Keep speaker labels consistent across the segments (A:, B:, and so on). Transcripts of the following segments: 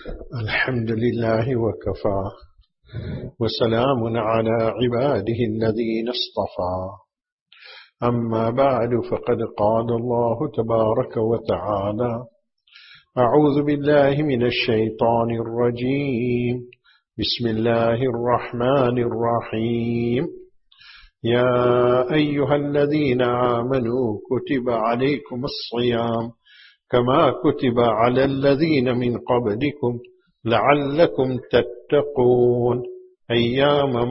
A: الحمد لله وكفى وسلام على عباده الذين اصطفى أما بعد فقد قال الله تبارك وتعالى أعوذ بالله من الشيطان الرجيم بسم الله الرحمن الرحيم يا أيها الذين آمنوا كتب عليكم الصيام كما كتب على الذين من قبلكم لعلكم تتقون أياما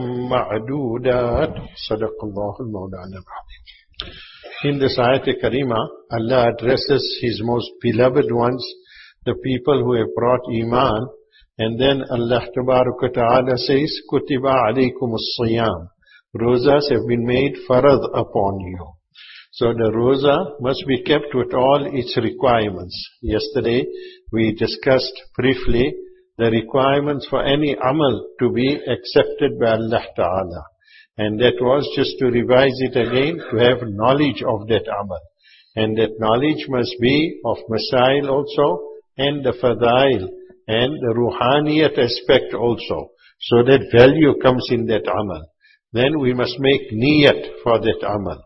A: معدودات صدق الله المولانا العظيم. In this ayat karima, Allah addresses His most beloved ones, the people who have brought Iman, and then Allah Tabaraka Ta'ala says, Kutiba alaykum as-siyam. Rosas have been made farad upon you. So the roza must be kept with all its requirements. Yesterday we discussed briefly the requirements for any amal to be accepted by Allah Ta'ala. And that was, just to revise it again, to have knowledge of that amal. And that knowledge must be of masail also, and the fadail, and the ruhaniyat aspect also. So that value comes in that amal. Then we must make niyat for that amal.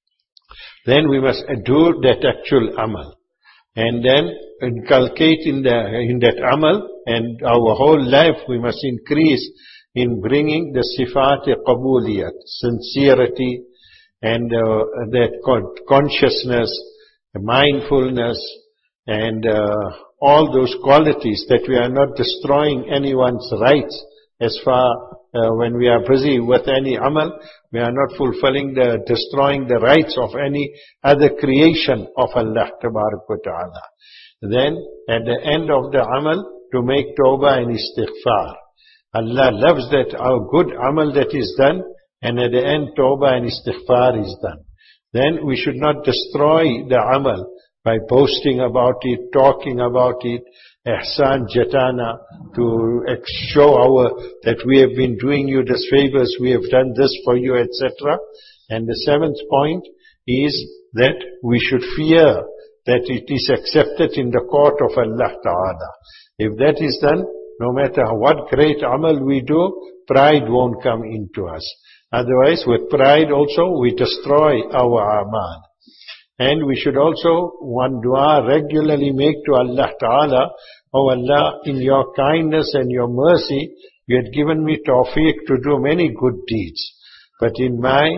A: Then we must do that actual amal. And then inculcate in that amal, and our whole life we must increase in bringing the sifat-e-qabuliyat, sincerity, and that consciousness, mindfulness, and all those qualities, that we are not destroying anyone's rights as far when we are busy with any amal, we are not destroying the rights of any other creation of Allah Ta'ala. Then, at the end of the amal, to make tawbah and istighfar. Allah loves that our good amal that is done, and at the end tawbah and istighfar is done. Then we should not destroy the amal by boasting about it, talking about it, ihsan jatana, to show that we have been doing you these favors, we have done this for you, etc. And the seventh point is that we should fear that it is accepted in the court of Allah Ta'ala. If that is done, no matter what great amal we do, pride won't come into us. Otherwise, with pride also, we destroy our amal. And we should also, one dua regularly make to Allah Ta'ala, Oh Allah, in your kindness and your mercy, you had given me tawfiq to do many good deeds. But in my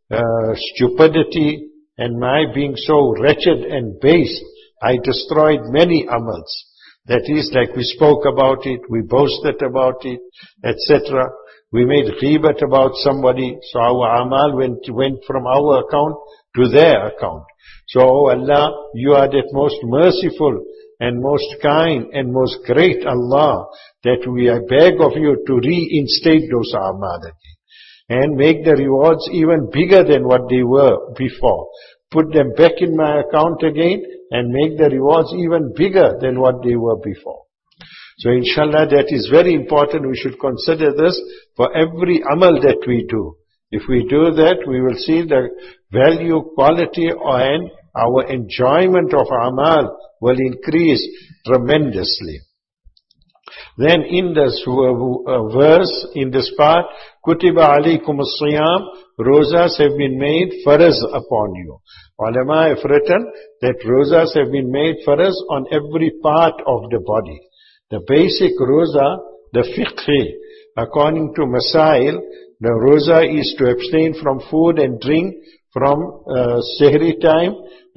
A: stupidity and my being so wretched and base, I destroyed many amals. That is, like we spoke about it, we boasted about it, etc. We made ghibat about somebody, so our amal went from our account to their account. So, oh Allah, you are that most merciful and most kind and most great Allah, that we beg of you to reinstate those amal and make the rewards even bigger than what they were before. Put them back in my account again and make the rewards even bigger than what they were before. So inshallah, that is very important. We should consider this for every amal that we do. If we do that, we will see the value, quality, and our enjoyment of amal will increase tremendously. Then in this verse, in this part, Kutiba alaykum as-siyam, rosas have been made faraz upon you. Ulama have written that rosas have been made faraz on every part of the body. The basic rosa, the fiqh, according to Masail, the rosa is to abstain from food and drink from sehri time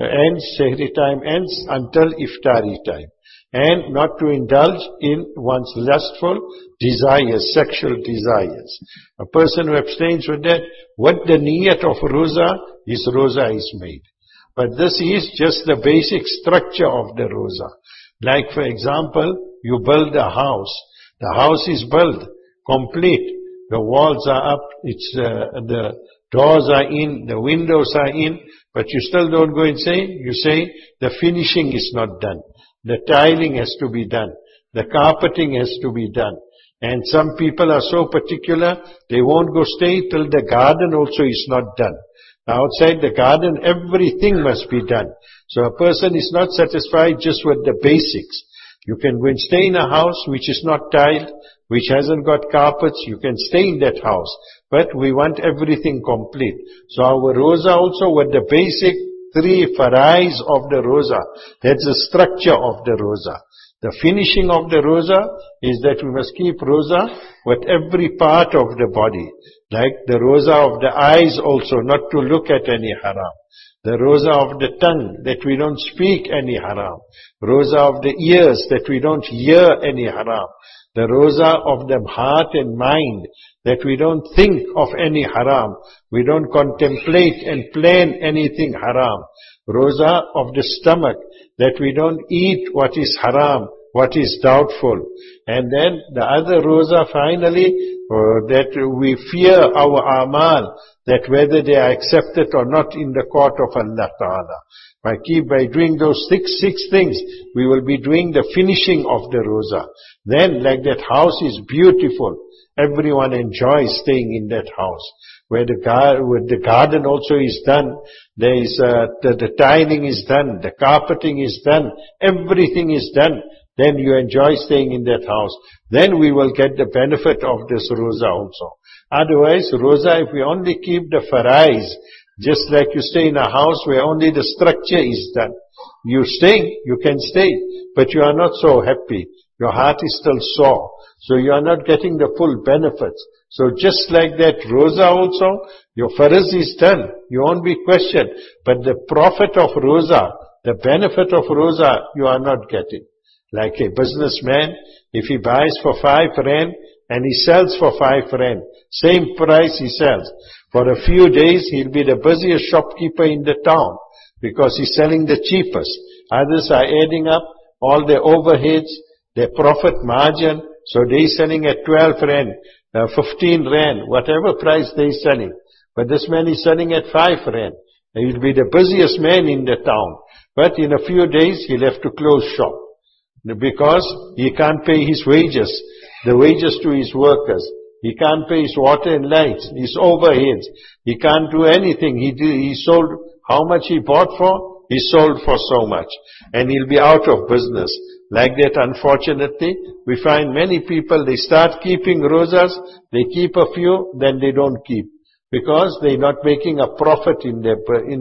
A: ends until iftari time, and not to indulge in one's lustful desires, sexual desires. A person who abstains with that, what the niyat of roza, his roza is made. But this is just the basic structure of the roza. Like, for example, you build a house. The house is built, complete. The walls are up, the doors are in, the windows are in, but you still don't go and say, you say, the finishing is not done. The tiling has to be done. The carpeting has to be done. And some people are so particular, they won't go stay till the garden also is not done. Outside the garden, everything must be done. So a person is not satisfied just with the basics. You can go and stay in a house which is not tiled, which hasn't got carpets. You can stay in that house. But we want everything complete. So our roza also with the basic 3 farais of the roza. That's the structure of the roza. The finishing of the roza is that we must keep roza with every part of the body. Like the roza of the eyes also, not to look at any haram. The roza of the tongue, that we don't speak any haram. Roza of the ears, that we don't hear any haram. The roza of the heart and mind, that we don't think of any haram. We don't contemplate and plan anything haram. Roza of the stomach, that we don't eat what is haram, what is doubtful. And then the other roza finally, that we fear our amal, that whether they are accepted or not in the court of Allah Ta'ala. By doing those six things, we will be doing the finishing of the roza. Then, like that house is beautiful, everyone enjoys staying in that house. Where the garden also is done, there is the tiling is done, the carpeting is done, everything is done. Then you enjoy staying in that house. Then we will get the benefit of this roza also. Otherwise, roza, if we only keep the farais, just like you stay in a house where only the structure is done. You stay, you can stay, but you are not so happy. Your heart is still sore. So you are not getting the full benefits. So just like that roza also, your faraz is done. You won't be questioned. But the profit of roza, the benefit of roza, you are not getting. Like a businessman, if he buys for 5 rand and he sells for 5 rand, same price he sells. For a few days, he'll be the busiest shopkeeper in the town because he's selling the cheapest. Others are adding up all their overheads, their profit margin. So they're selling at 12 rand, 15 rand, whatever price they're selling. But this man is selling at 5 rand. He'll be the busiest man in the town. But in a few days, he'll have to close shop because he can't pay his wages, the wages to his workers. He can't pay his water and lights, his overheads. He can't do anything. He sold how much he bought for? He sold for so much. And he'll be out of business. Like that, unfortunately, we find many people, they start keeping rozas, they keep a few, then they don't keep. Because they're not making a profit in their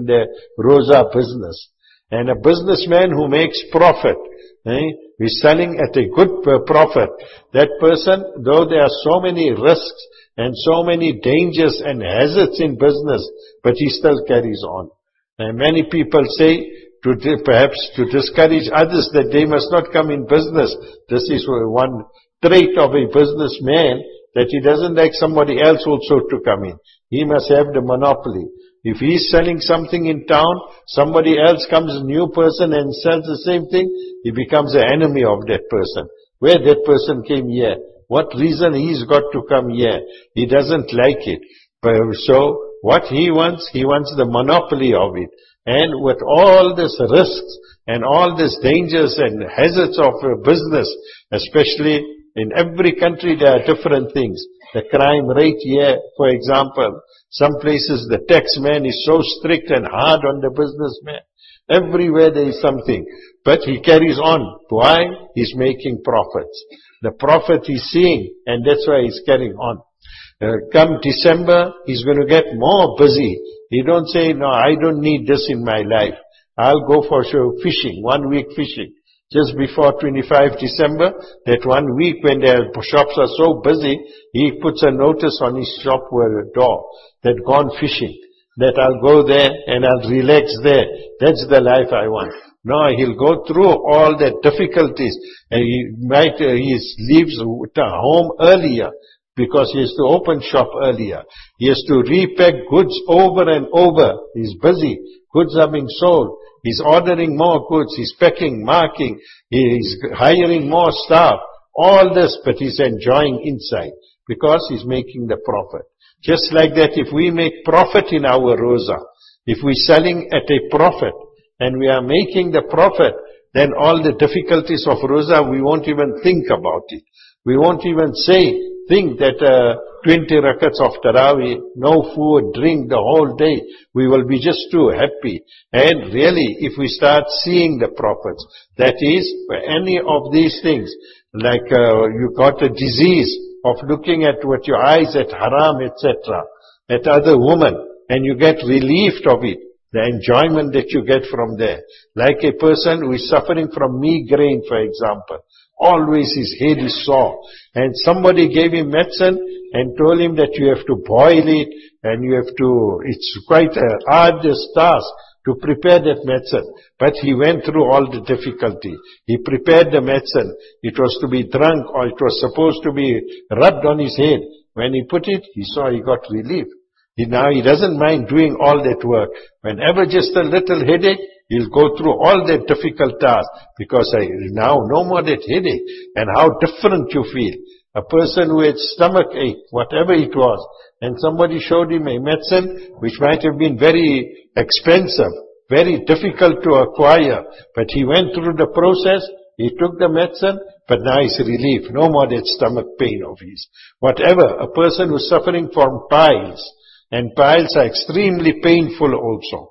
A: roza business. And a businessman who makes profit, he's selling at a good profit. That person, though there are so many risks and so many dangers and hazards in business, but he still carries on. And many people say, perhaps to discourage others that they must not come in business. This is one trait of a businessman, that he doesn't like somebody else also to come in. He must have the monopoly. If he's selling something in town, somebody else comes, a new person, and sells the same thing, he becomes an enemy of that person. Where that person came here? What reason he's got to come here? He doesn't like it. So, what he wants the monopoly of it. And with all these risks and all these dangers and hazards of business, especially in every country there are different things. The crime rate here, for example, some places the tax man is so strict and hard on the businessman. Everywhere there is something. But he carries on. Why? He's making profits. The profit he's seeing, and that's why he's carrying on. Come December, he's going to get more busy. He don't say, no, I don't need this in my life. I'll go for fishing, 1 week fishing. Just before 25 December, that 1 week when their shops are so busy, he puts a notice on his shop door that gone fishing. That I'll go there and I'll relax there. That's the life I want. No, he'll go through all the difficulties. And he leaves home earlier, because he has to open shop earlier. He has to repack goods over and over. He's busy. Goods are being sold. He's ordering more goods. He's packing, marking. He's hiring more staff. All this, but he's enjoying inside because he's making the profit. Just like that, if we make profit in our roza, if we're selling at a profit and we are making the profit, then all the difficulties of roza, we won't even think about it. We won't even think that 20 rakats of Taraweeh, no food, drink the whole day. We will be just too happy. And really, if we start seeing the prophets, that is, for any of these things, like you got a disease of looking at what your eyes at haram, etc., at other women, and you get relieved of it, the enjoyment that you get from there. Like a person who is suffering from migraine, for example. Always his head is sore. And somebody gave him medicine and told him that you have to boil it and you have to, it's quite a arduous task to prepare that medicine. But he went through all the difficulty. He prepared the medicine. It was to be drunk or it was supposed to be rubbed on his head. When he put it, he saw he got relief. Now he doesn't mind doing all that work. Whenever just a little headache, he'll go through all that difficult task because now no more that headache. And how different you feel. A person who had stomach ache, whatever it was, and somebody showed him a medicine which might have been very expensive, very difficult to acquire, but he went through the process, he took the medicine, but now he's relief. No more that stomach pain of his. Whatever, a person who's suffering from piles, and piles are extremely painful also.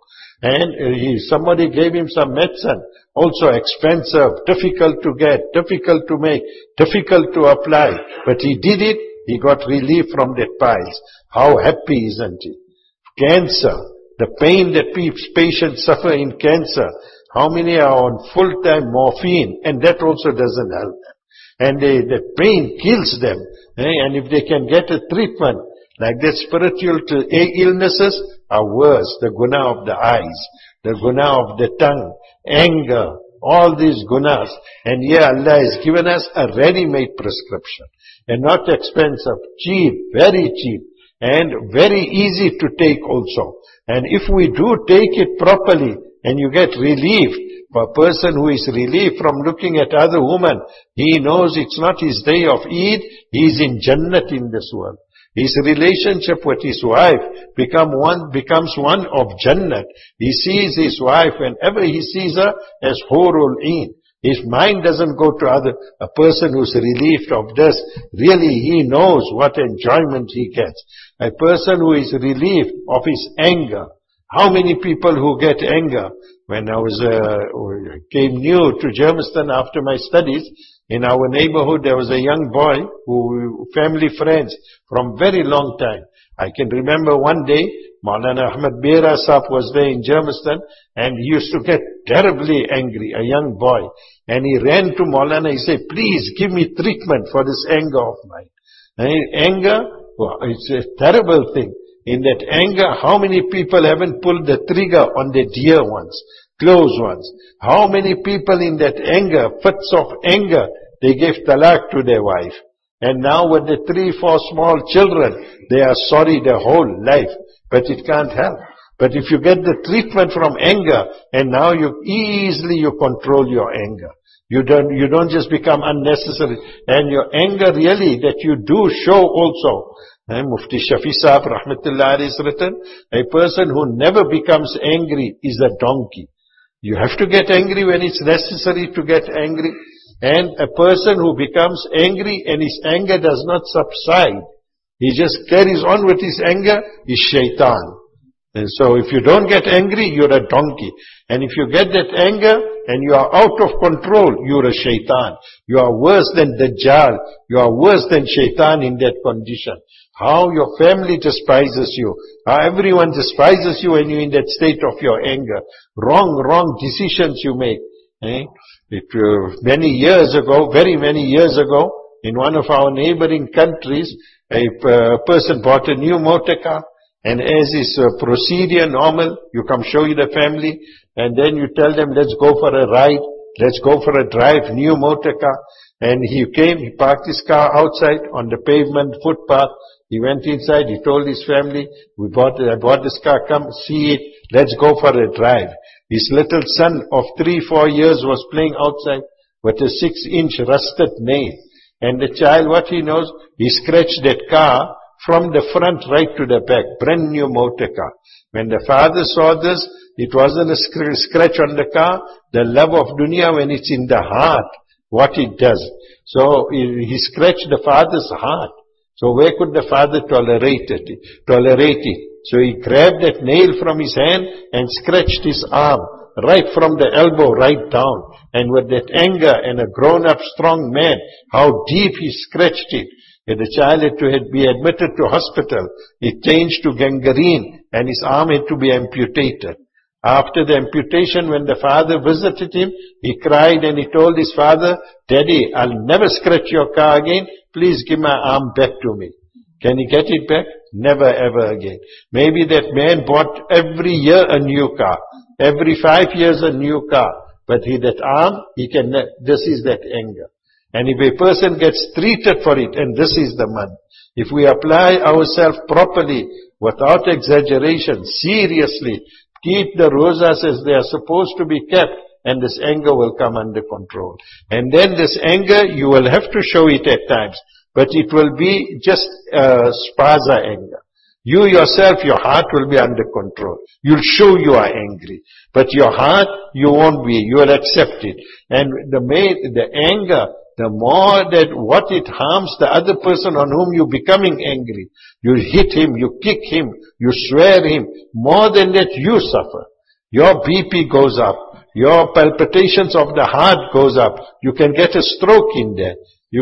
A: And somebody gave him some medicine, also expensive, difficult to get, difficult to make, difficult to apply. But he did it, he got relief from that piles. How happy, isn't he? Cancer, the pain that patients suffer in cancer. How many are on full-time morphine? And that also doesn't help them. And the pain kills them. And if they can get a treatment, like that, spiritual illnesses are worse. The guna of the eyes, the guna of the tongue, anger, all these gunas. And here Allah has given us a ready-made prescription. And not expensive, cheap, very cheap. And very easy to take also. And if we do take it properly, and you get relief, for a person who is relieved from looking at other women, he knows it's not his day of Eid, he is in Jannat in this world. His relationship with his wife becomes one of Jannat. He sees his wife whenever he sees her as Hurul Ain. His mind doesn't go to a person who's relieved of this. Really, he knows what enjoyment he gets. A person who is relieved of his anger. How many people who get anger? When I came new to Germiston after my studies, in our neighborhood there was a young boy family friends from very long time. I can remember one day, Maulana Ahmad Bera Sahab was there in Germiston and he used to get terribly angry, a young boy. And he ran to Maulana, he said, please give me treatment for this anger of mine. Anger, it's a terrible thing. In that anger, how many people haven't pulled the trigger on their dear ones, close ones? How many people in that anger, fits of anger, they gave talaq to their wife. And now with the 3-4 small children, they are sorry their whole life. But it can't help. But if you get the treatment from anger, and now you easily control your anger. You don't just become unnecessary. And your anger really that you do show also. Mufti Shafi Sahab Rahmatullah has written, a person who never becomes angry is a donkey. You have to get angry when it's necessary to get angry. And a person who becomes angry and his anger does not subside, he just carries on with his anger, is shaitan. And so if you don't get angry, you're a donkey. And if you get that anger and you are out of control, you're a shaitan. You are worse than Dajjal. You are worse than shaitan in that condition. How your family despises you. How everyone despises you when you're in that state of your anger. Wrong decisions you make. Many years ago, very many years ago, in one of our neighboring countries, a person bought a new motor car. And as is procedure normal, you come show you the family, and then you tell them, let's go for a ride, let's go for a drive, new motor car. And he came, he parked his car outside on the pavement footpath. He went inside, he told his family, I bought this car, come see it, let's go for a drive. His little son of 3-4 years was playing outside with a 6-inch rusted nail. And the child, what he knows, he scratched that car from the front right to the back, brand new motor car. When the father saw this, it wasn't a scratch on the car, the love of dunya when it's in the heart, what it does. So he scratched the father's heart. So where could the father tolerate it? So he grabbed that nail from his hand and scratched his arm, right from the elbow right down. And with that anger and a grown-up strong man, how deep he scratched it. And the child had to be admitted to hospital. It changed to gangrene and his arm had to be amputated. After the amputation, when the father visited him, he cried and he told his father, "Daddy, I'll never scratch your car again. Please give my arm back to me." Can he get it back? Never ever again. Maybe that man bought every year a new car. Every 5 years a new car. But that arm, this is that anger. And if a person gets treated for it, and this is the month, if we apply ourselves properly, without exaggeration, seriously, keep the rosas as they are supposed to be kept, and this anger will come under control. And then this anger, you will have to show it at times, but it will be just spaza anger. You yourself, your heart will be under control. You'll show you are angry. But your heart, you won't be. You will accept it. And the anger, the more that what it harms the other person on whom you're becoming angry. You hit him, you kick him, you swear him. More than that, you suffer. Your BP goes up. Your palpitations of the heart goes up. You can get a stroke in there.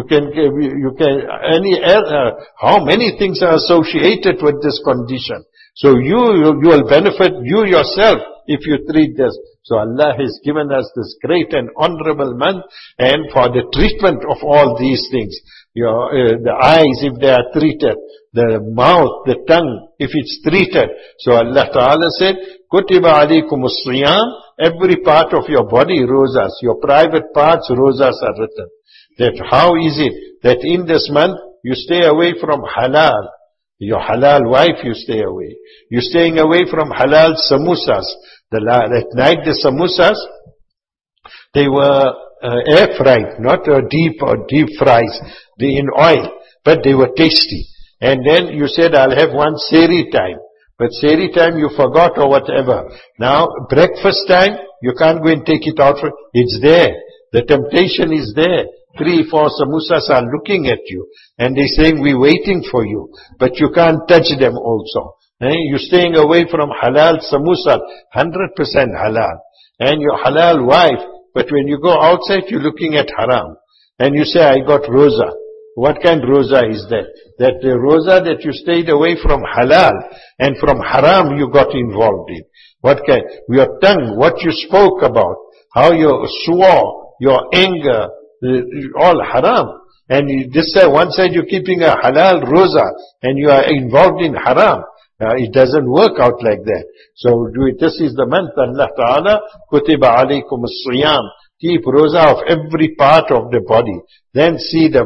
A: How many things are associated with this condition? So you will benefit, you yourself, if you treat this. So Allah has given us this great and honorable month, and for the treatment of all these things. The eyes, if they are treated, the mouth, the tongue, if it's treated. So Allah Ta'ala said, Kutiba alaykumus siyam, every part of your body, rosas, your private parts, rosas are written. That how is it that in this month you stay away from halal? Your halal wife you stay away. You're staying away from halal samosas. At night the samosas, they were air fried, not deep fries. They in oil, but they were tasty. And then you said, I'll have one sehri time. But sehri time you forgot or whatever. Now breakfast time, you can't go and take it out. It's there. The temptation is there. 3, 4 samosas are looking at you. And they're saying, we're waiting for you. But you can't touch them also. You're staying away from halal samosa, 100% halal. And your halal wife, but when you go outside, you're looking at haram. And you say, I got rosa. What kind of rosa is that? That the rosa that you stayed away from halal and from haram you got involved in. What kind? Your tongue, what you spoke about, how you swore, your anger, all haram. And this side, one side you're keeping a halal rosa and you are involved in haram. It doesn't work out like that. So this is the month Allah Ta'ala, Kutiba alaykum as-siyam. Keep rosa of every part of the body. Then see the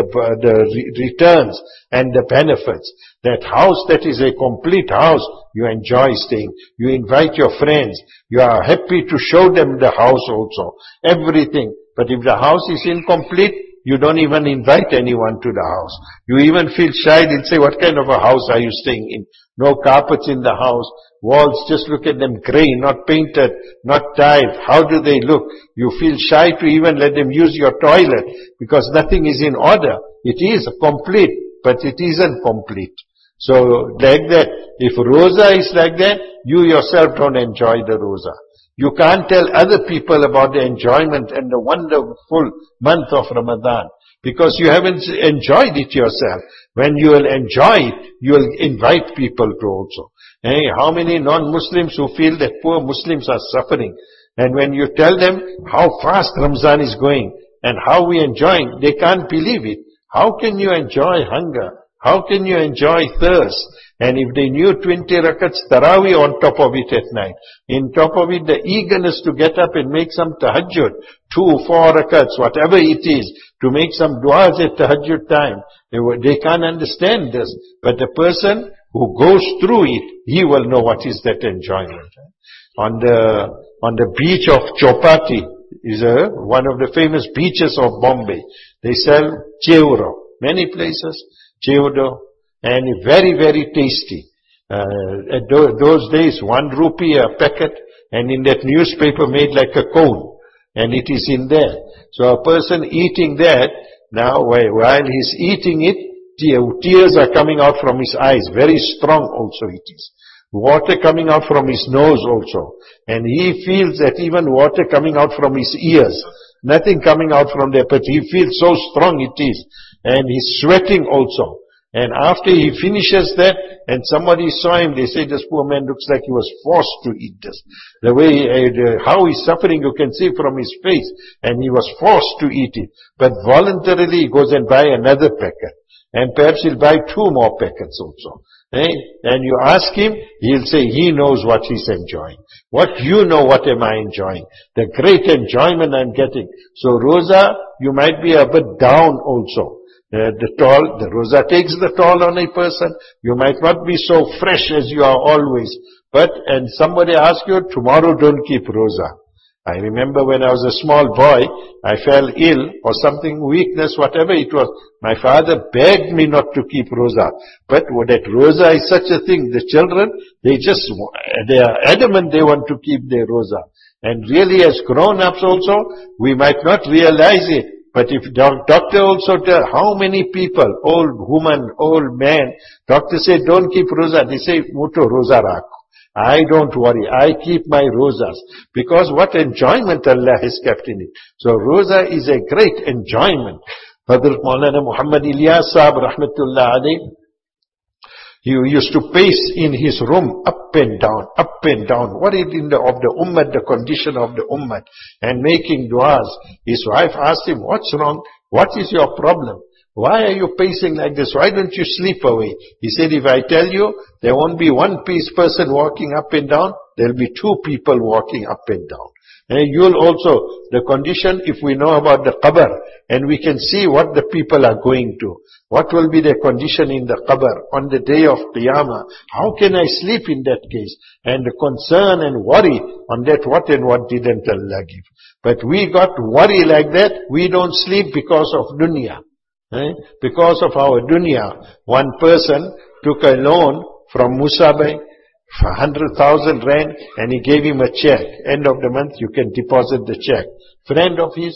A: returns and the benefits. That house that is a complete house, you enjoy staying. You invite your friends. You are happy to show them the house also. Everything. But if the house is incomplete, you don't even invite anyone to the house. You even feel shy and say, what kind of a house are you staying in? No carpets in the house. Walls, just look at them grey, not painted, not tiled. How do they look? You feel shy to even let them use your toilet because nothing is in order. It is complete, but it isn't complete. So like that, if rosa is like that, you yourself don't enjoy the rosa. You can't tell other people about the enjoyment and the wonderful month of Ramadan because you haven't enjoyed it yourself. When you will enjoy it, you will invite people to also. How many non-Muslims who feel that poor Muslims are suffering? And when you tell them how fast Ramzan is going and how we enjoying, they can't believe it. How can you enjoy hunger? How can you enjoy thirst? And if they knew 20 rakats tarawih on top of it at night, in top of it the eagerness to get up and make some tahajjud, 2, 4 rakats, whatever it is, to make some du'as at tahajjud time, they can't understand this. But the person who goes through it, he will know what is that enjoyment. On the beach of Chowpatty is one of the famous beaches of Bombay. They sell chevro, many places, chevro. And very, very tasty. At those days, 1 rupee a packet, and in that newspaper made like a cone, and it is in there. So a person eating that, now while he's eating it, Tears are coming out from his eyes. Very strong also it is. Water coming out from his nose also. And he feels that even water coming out from his ears. Nothing coming out from there, but he feels so strong it is. And he's sweating also. And after he finishes that, and somebody saw him, they say, this poor man looks like he was forced to eat this. The way, how he's suffering, you can see from his face. And he was forced to eat it. But voluntarily he goes and buy another packet. And perhaps he'll buy 2 more packets also. And you ask him, he'll say he knows what he's enjoying. What you know, what am I enjoying? The great enjoyment I'm getting. So Roza, you might be a bit down also. The Roza takes the toll on a person. You might not be so fresh as you are always. And somebody asks you, tomorrow don't keep Roza. I remember when I was a small boy, I fell ill or something, weakness, whatever it was. My father begged me not to keep Roza. But that Roza is such a thing. The children, they are adamant they want to keep their Roza. And really as grown-ups also, we might not realize it. But if doctor also tell how many people, old woman, old man, doctor say don't keep Roza. They say, Muto Roza Rakho. I don't worry. I keep my rozas. Because what enjoyment Allah has kept in it. So roza is a great enjoyment. Hadrat Maulana Muhammad Ilyas Sahab Rahmatullah Alayh, he used to pace in his room up and down, worried of the ummah, the condition of the ummah, and making du'as. His wife asked him, what's wrong? What is your problem? Why are you pacing like this? Why don't you sleep away? He said, if I tell you, there won't be one person walking up and down, there'll be 2 people walking up and down. And you'll also, the condition, if we know about the qabr, and we can see what the people are going to, what will be their condition in the qabr on the day of Qiyamah, how can I sleep in that case? And the concern and worry on that, what and what didn't Allah give. But we got worry like that, we don't sleep because of dunya. Because of our dunya. One person took a loan from Musa Bhai for 100,000 rand and he gave him a check. End of the month you can deposit the check. Friend of his.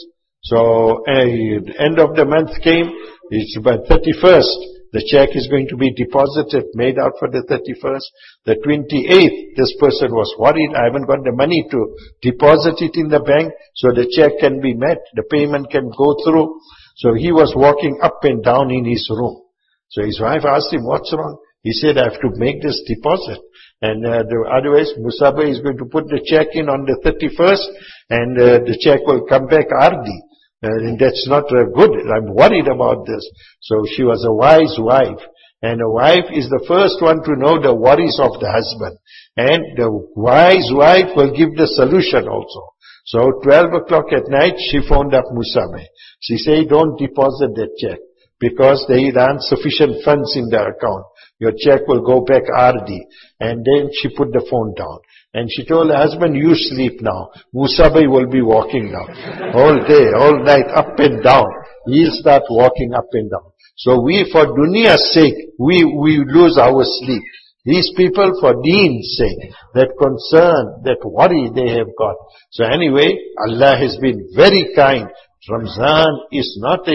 A: So end of the month came, it's by 31st. The check is going to be deposited, made out for the 31st. The 28th, this person was worried, I haven't got the money to deposit it in the bank, so the check can be met, the payment can go through. So he was walking up and down in his room. So his wife asked him, what's wrong? He said, I have to make this deposit. And otherwise, Musaba is going to put the check in on the 31st and the check will come back ardi. And that's not good. I'm worried about this. So she was a wise wife. And a wife is the first one to know the worries of the husband. And the wise wife will give the solution also. So 12 o'clock at night, she phoned up Musabe. She said, don't deposit that check because there aren't sufficient funds in the account. Your check will go back RD. And then she put the phone down. And she told her husband, you sleep now. Musabe will be walking now. All day, all night, up and down. He'll start walking up and down. So we, for dunya's sake, we lose our sleep. These people, for deen's sake, that concern, that worry they have got. So anyway, Allah has been very kind. Ramzan is not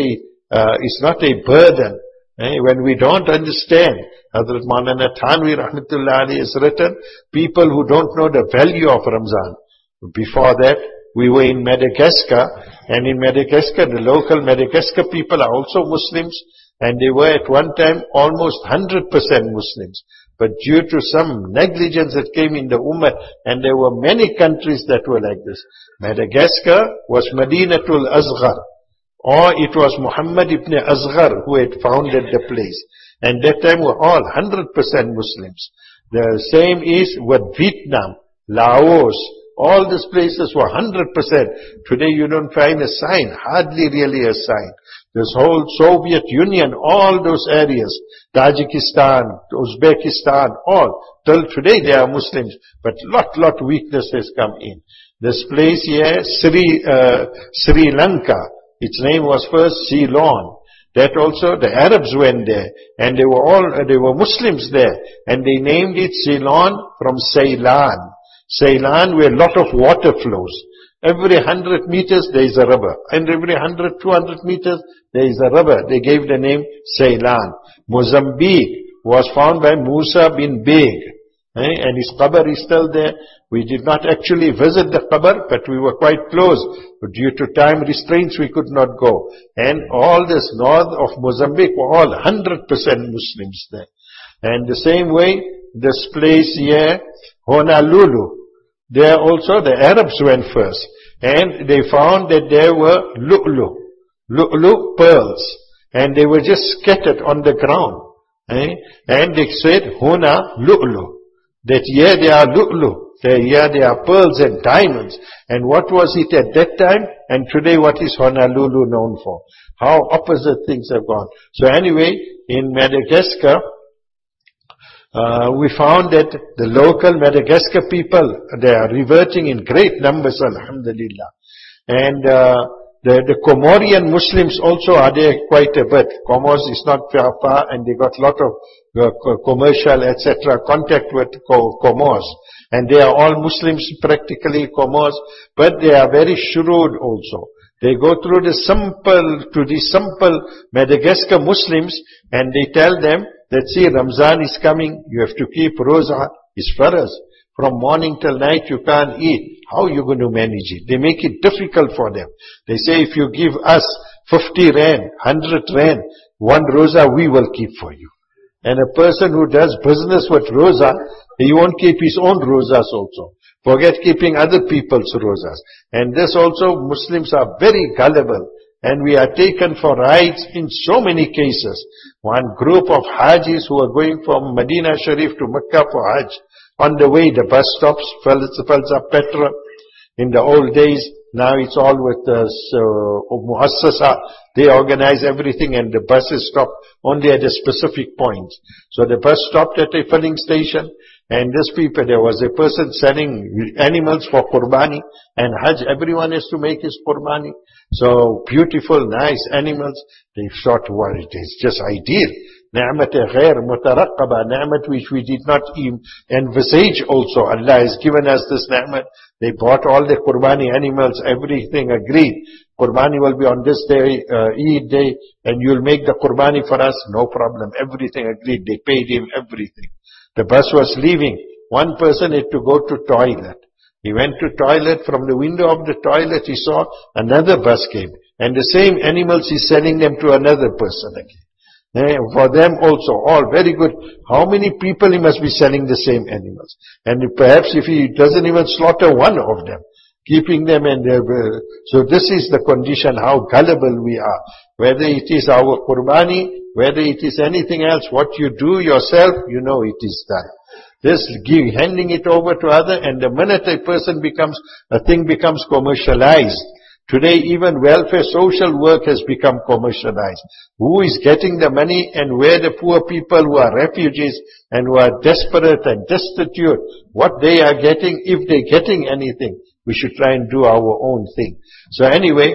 A: a burden. When we don't understand, Hazrat Maulana Thanvi Rahmatullah Alayhi has written, people who don't know the value of Ramzan. Before that, we were in Madagascar, and in Madagascar, the local Madagascar people are also Muslims, and they were at one time almost 100% Muslims. But due to some negligence that came in the Ummah, and there were many countries that were like this. Madagascar was Madinatul Asghar, or it was Muhammad ibn Asghar who had founded the place. And that time were all 100% Muslims. The same is with Vietnam, Laos, all these places were 100%. Today you don't find a sign, hardly really a sign. This whole Soviet Union, all those areas, Tajikistan, Uzbekistan, all, till today they are Muslims, but lot weakness has come in. This place here, Sri Lanka, its name was first Ceylon. That also, the Arabs went there, and they were Muslims there, and they named it Ceylon from Ceylan. Ceylan, where a lot of water flows. Every 100 meters there is a river. And every 100, 200 meters there is a river. They gave the name Ceylan. Mozambique was found by Musa bin Beg. And his qabr is still there. We did not actually visit the qabr, but we were quite close. But due to time restraints, we could not go. And all this north of Mozambique were all 100% Muslims there. And the same way, this place here, Honolulu, there also the Arabs went first. And they found that there were lu'lu pearls. And they were just scattered on the ground. And they said, Hona lu'lu. That here they are lu'lu. Here they are pearls and diamonds. And what was it at that time? And today what is Honolulu known for? How opposite things have gone. So anyway, in Madagascar, we found that the local Madagascar people, they are reverting in great numbers, alhamdulillah. And the Comorian Muslims also are there quite a bit. Comoros is not far, and they got a lot of commercial, etc., contact with Comoros. And they are all Muslims, practically Comoros, but they are very shrewd also. They go through the simple Madagascar Muslims, and they tell them that, see, Ramzan is coming, you have to keep Roza, is faraz. From morning till night you can't eat. How are you going to manage it? They make it difficult for them. They say, if you give us 50 rand, 100 rand, one Roza we will keep for you. And a person who does business with Roza, he won't keep his own Rozas also. Forget keeping other people's Rozas. And this also, Muslims are very gullible. And we are taken for rides in so many cases. One group of Hajis who are going from Medina Sharif to Mecca for Hajj. On the way, the bus stops, fills up petrol. In the old days, now it's all with Muassasa. They organize everything and the buses stop only at a specific point. So the bus stopped at a filling station, and there was a person selling animals for Qurbani, and Hajj, everyone has to make his Qurbani. So beautiful, nice animals. They thought, well, it is just ideal. Ni'mat ghair mutaraqqaba, ni'mat which we did not envisage also. Allah has given us this ni'mat. They bought all the Qurbani animals, everything agreed. Qurbani will be on this day, Eid day, and you'll make the Qurbani for us. No problem. Everything agreed. They paid him everything. The bus was leaving. One person had to go to toilet. He went to toilet. From the window of the toilet, he saw another bus came. And the same animals, he's selling them to another person again. For them also, all very good. How many people he must be selling the same animals? And perhaps if he doesn't even slaughter one of them, keeping them and so this is the condition, how gullible we are. Whether it is our Qurbani, whether it is anything else, what you do yourself, you know it is done. This handing it over to other, and the minute a thing becomes commercialized. Today even welfare social work has become commercialized. Who is getting the money, and where the poor people who are refugees and who are desperate and destitute, what they are getting, if they're getting anything, we should try and do our own thing. So anyway,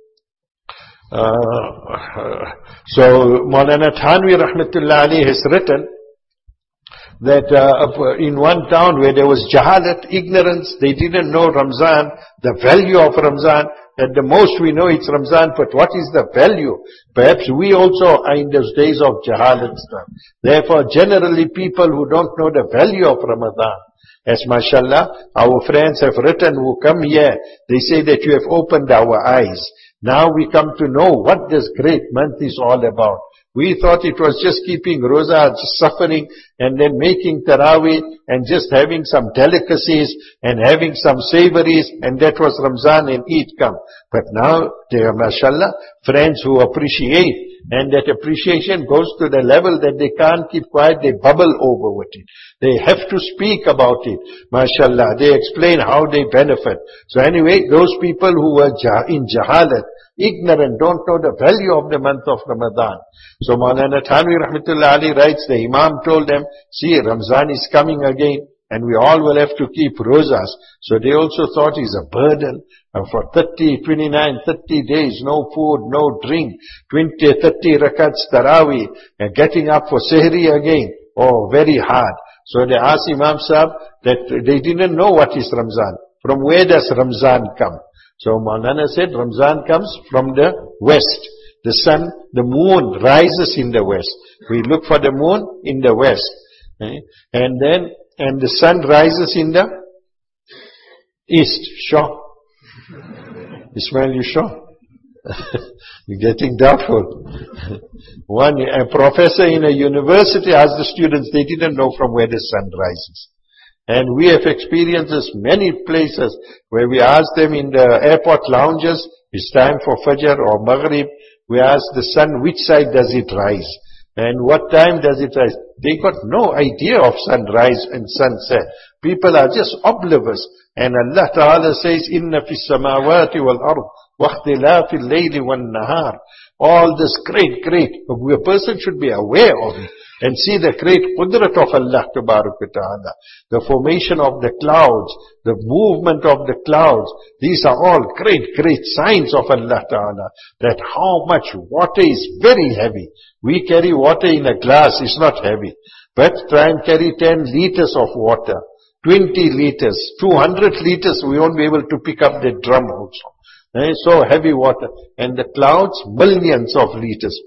A: so Maulana Thanwi Rahmatullah Ali has written that in one town where there was jahalat, ignorance, they didn't know Ramzan, the value of Ramzan. At the most we know it's Ramzan, but what is the value? Perhaps we also are in those days of jahalat stuff. Therefore, generally people who don't know the value of Ramadan, as mashallah, our friends have written who come here, they say that you have opened our eyes. Now we come to know what this great month is all about. We thought it was just keeping Roza, just suffering, and then making Taraweeh, and just having some delicacies, and having some savories, and that was Ramzan and Eid come. But now, they are, mashallah, friends who appreciate, and that appreciation goes to the level that they can't keep quiet, they bubble over with it. They have to speak about it, mashallah. They explain how they benefit. So anyway, those people who were in jahalat, ignorant, don't know the value of the month of Ramadan. So Maulana Thanwi Rahmatullah Ali writes, the Imam told them, see, Ramzan is coming again, and we all will have to keep Rozas. So they also thought it's a burden. For 30, 29, 30 days, no food, no drink, 20, 30 rakats Taraweeh, and getting up for Sehri again. Oh, very hard. So they asked Imam Sahib that they didn't know what is Ramzan. From where does Ramzan come? So Maulana said Ramzan comes from the west. The sun, the moon rises in the west. We look for the moon in the west. And the sun rises in the east. Sure. Ismail, you sure? You're getting doubtful. A professor in a university asked the students, they didn't know from where the sun rises. And we have experienced this many places where we ask them in the airport lounges, it's time for Fajr or Maghrib, we ask the sun, which side does it rise? And what time does it rise? They got no idea of sunrise and sunset. People are just oblivious. And Allah Ta'ala says, Inna fi samawati wal ard, wa ikhtilafi al-layli wal nahar. All this great, a person should be aware of it and see the great qudrat of Allah Ta'ala. The formation of the clouds, the movement of the clouds, these are all great signs of Allah Ta'ala. That how much water is very heavy. We carry water in a glass, it's not heavy. But try and carry 10 liters of water, 20 liters, 200 liters, we won't be able to pick up the drum also. So heavy water. And the clouds, billions of liters,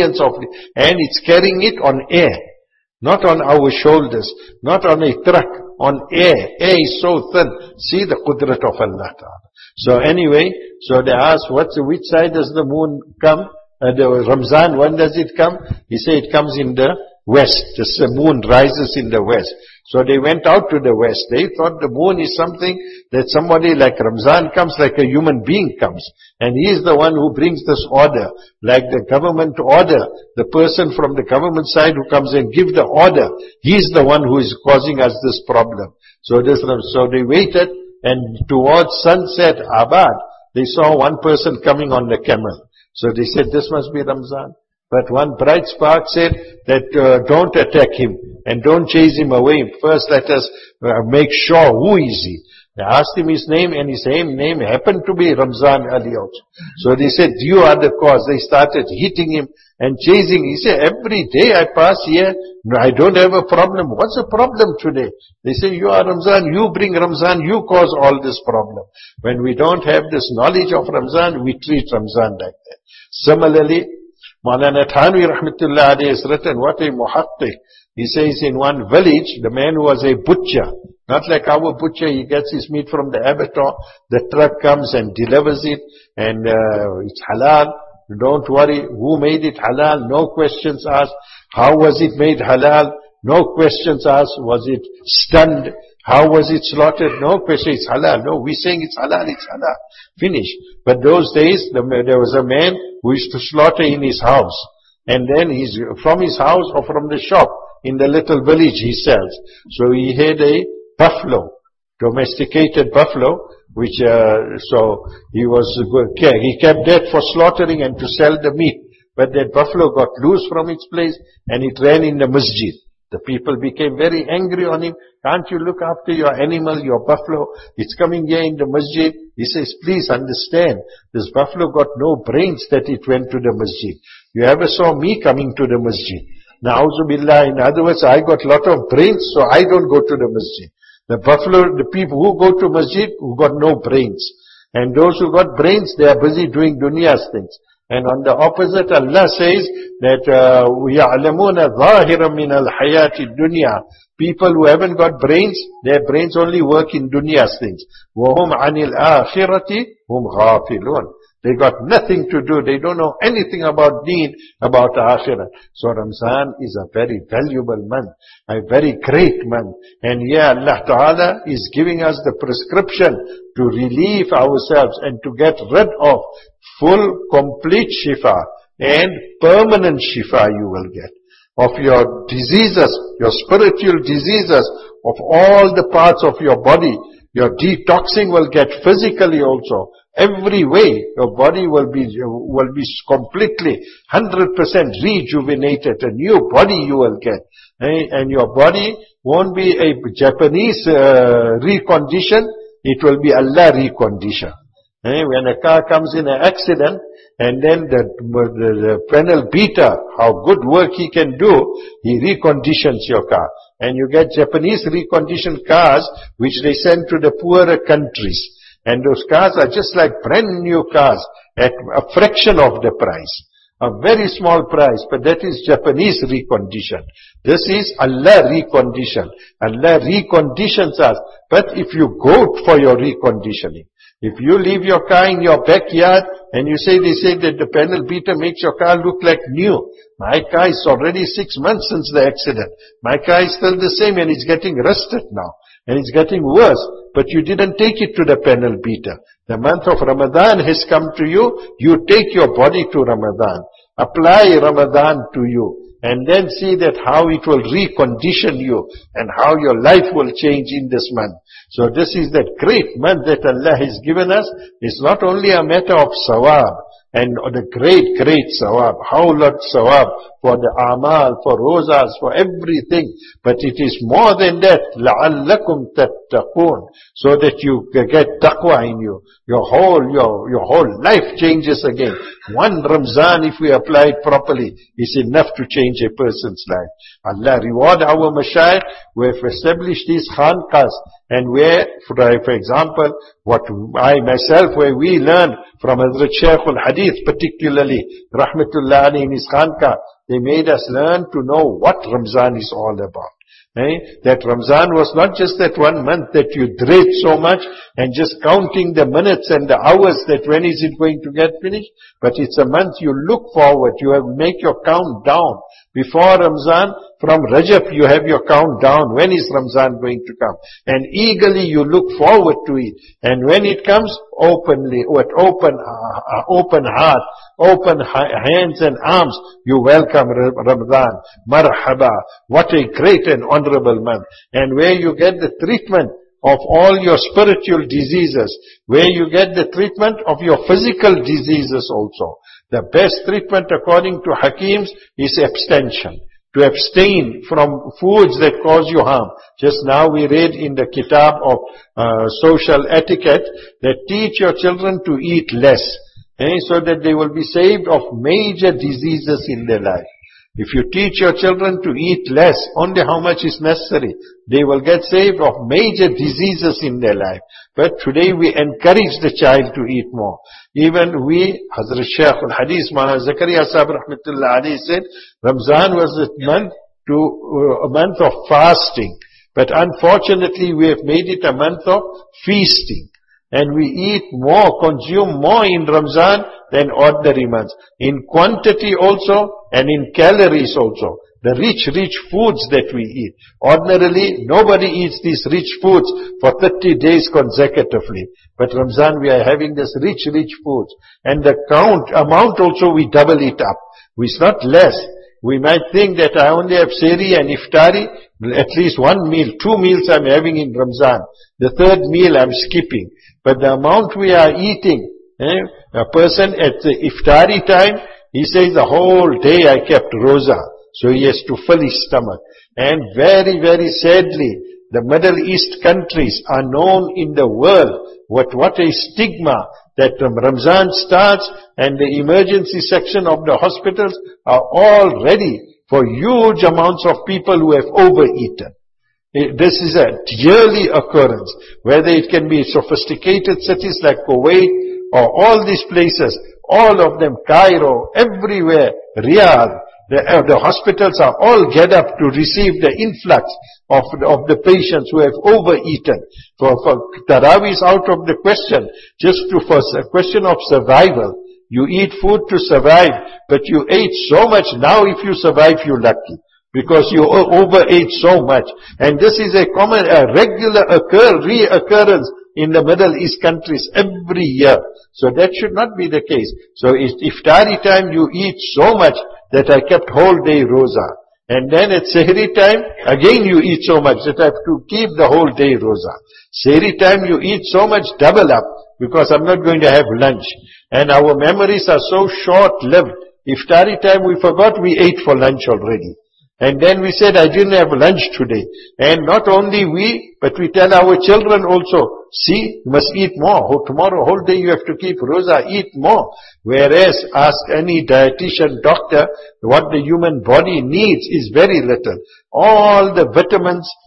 A: and it's carrying it on air. Not on our shoulders, not on a truck, on air. Air is so thin. See the qudrat of Allah Ta'ala. So anyway, so they asked, which side does the moon come? The Ramzan, when does it come? He said it comes in the west. The moon rises in the west. So they went out to the west. They thought the moon is something that somebody like Ramzan comes, like a human being comes. And he is the one who brings this order, like the government order. The person from the government side who comes and gives the order, he is the one who is causing us this problem. So they waited, and towards sunset, Abad, they saw one person coming on the camel. So they said, this must be Ramzan. But one bright spark said that don't attack him and don't chase him away. First let us make sure who is he. They asked him his name, and his name happened to be Ramzan Ali also. So they said, you are the cause. They started hitting him and chasing. He said, every day I pass here, no, I don't have a problem. What's the problem today? They say, you are Ramzan, you bring Ramzan, you cause all this problem. When we don't have this knowledge of Ramzan, we treat Ramzan like that. Similarly, Maulana Thanwi Rahmatullah Alayhi has written, what a muhaqqiq. He says in one village, the man who was a butcher, not like our butcher, he gets his meat from the abattoir, the truck comes and delivers it, and it's halal. Don't worry, who made it halal? No questions asked. How was it made halal? No questions asked. Was it stunned? How was it slaughtered? No question, it's halal. No, we're saying it's halal, it's halal. Finish. But those days, there was a man who used to slaughter in his house. And then from his house or from the shop, in the little village he sells. So he had a buffalo, domesticated buffalo, which, so he kept that for slaughtering and to sell the meat. But that buffalo got loose from its place and it ran in the masjid. The people became very angry on him. Can't you look after your animal, your buffalo? It's coming here in the masjid. He says, please understand, this buffalo got no brains that it went to the masjid. You ever saw me coming to the masjid? Na'uzubillah, in other words, I got lot of brains, so I don't go to the masjid. The buffalo, the people who go to masjid, who got no brains. And those who got brains, they are busy doing dunya's things. And on the opposite, Allah says that وَيَعْلَمُونَ ظَاهِرًا مِنَ الْحَيَاةِ الدُّنْيَا. People who haven't got brains, their brains only work in dunya's things. وَهُمْ عَنِ الْآخِرَةِ هُمْ غَافِلُونَ. They got nothing to do. They don't know anything about deen, about akhirah. So Ramzan is a very valuable month, a very great month. And here Allah Ta'ala is giving us the prescription to relieve ourselves and to get rid of full, complete shifa and permanent shifa you will get of your diseases, your spiritual diseases, of all the parts of your body. Your detoxing will get physically also. Every way your body will be completely 100% rejuvenated. A new body you will get. And your body won't be a Japanese recondition. It will be Allah recondition. When a car comes in an accident, and then the panel beater, how good work he can do, he reconditions your car. And you get Japanese reconditioned cars, which they send to the poorer countries. And those cars are just like brand new cars at a fraction of the price. A very small price, but that is Japanese recondition. This is Allah recondition. Allah reconditions us. But if you go for your reconditioning, if you leave your car in your backyard and they say that the panel beater makes your car look like new. My car is already 6 months since the accident. My car is still the same and it's getting rusted now. And it's getting worse. But you didn't take it to the panel beater. The month of Ramadan has come to you. You take your body to Ramadan. Apply Ramadan to you. And then see that how it will recondition you and how your life will change in this month. So this is that great month that Allah has given us. It's not only a matter of sawab and the great, great sawab. How lot sawab for the amal, for rozas, for everything. But it is more than that. لَعَلَّكُمْ تَتَّقُونَ. So that you get taqwa in you. Your whole life changes again. One Ramzan, if we apply it properly, is enough to change a person's life. Allah reward our mashayikh who have established these khanqahs, and where, for example, what I myself, where we learn from Hazrat Shaykh al-Hadith particularly, Rahmatullah alayhi in his khanqah, they made us learn to know what Ramzan is all about. That Ramzan was not just that 1 month that you dread so much and just counting the minutes and the hours that when is it going to get finished, but it's a month you look forward, you have make your countdown. Before Ramzan, from Rajab you have your countdown, when is Ramzan going to come? And eagerly you look forward to it. And when it comes, openly, with open heart, open hands and arms, you welcome Ramadan. Marhaba. What a great and honorable month. And where you get the treatment of all your spiritual diseases, where you get the treatment of your physical diseases also. The best treatment according to Hakims is abstention. To abstain from foods that cause you harm. Just now we read in the kitab of social etiquette that teach your children to eat less, so that they will be saved of major diseases in their life. If you teach your children to eat less, only how much is necessary, they will get saved of major diseases in their life. But today we encourage the child to eat more. Even we, Hazrat Shaykh al-Hadith, Maulana Zakaria Sahib Rahmatullah alayhi said, Ramzan was a month of fasting. But unfortunately we have made it a month of feasting. And we eat more, consume more in Ramzan than ordinary months. In quantity also and in calories also. The rich foods that we eat. Ordinarily, nobody eats these rich foods for 30 days consecutively. But Ramzan we are having this rich foods. And the amount also we double it up. It's not less. We might think that I only have sehri and iftari, at least 1 meal, 2 meals I'm having in Ramzan. The third meal I'm skipping. But the amount we are eating, a person at the iftari time, he says the whole day I kept roza. So he has to fill his stomach. And very, very sadly, the Middle East countries are known in the world with what a stigma that Ramzan starts and the emergency section of the hospitals are all ready for huge amounts of people who have overeaten. This is a yearly occurrence, whether it can be sophisticated cities like Kuwait or all these places, all of them, Cairo, everywhere, Riyadh, the hospitals are all geared up to receive the influx of the patients who have overeaten. For Tarawih is out of the question, for a question of survival. You eat food to survive, but you ate so much, now if you survive, you're lucky. Because you overate so much. And this is a regular reoccurrence in the Middle East countries every year. So that should not be the case. So iftari time you eat so much that I kept whole day roza. And then at sehri time, again you eat so much that I have to keep the whole day roza. Sehri time you eat so much, double up, because I'm not going to have lunch. And our memories are so short-lived. Iftari time we forgot we ate for lunch already. And then we said, I didn't have lunch today. And not only we, but we tell our children also, see, you must eat more. Tomorrow, whole day you have to keep roza, eat more. Whereas, ask any dietitian, doctor, what the human body needs is very little. All the vitamins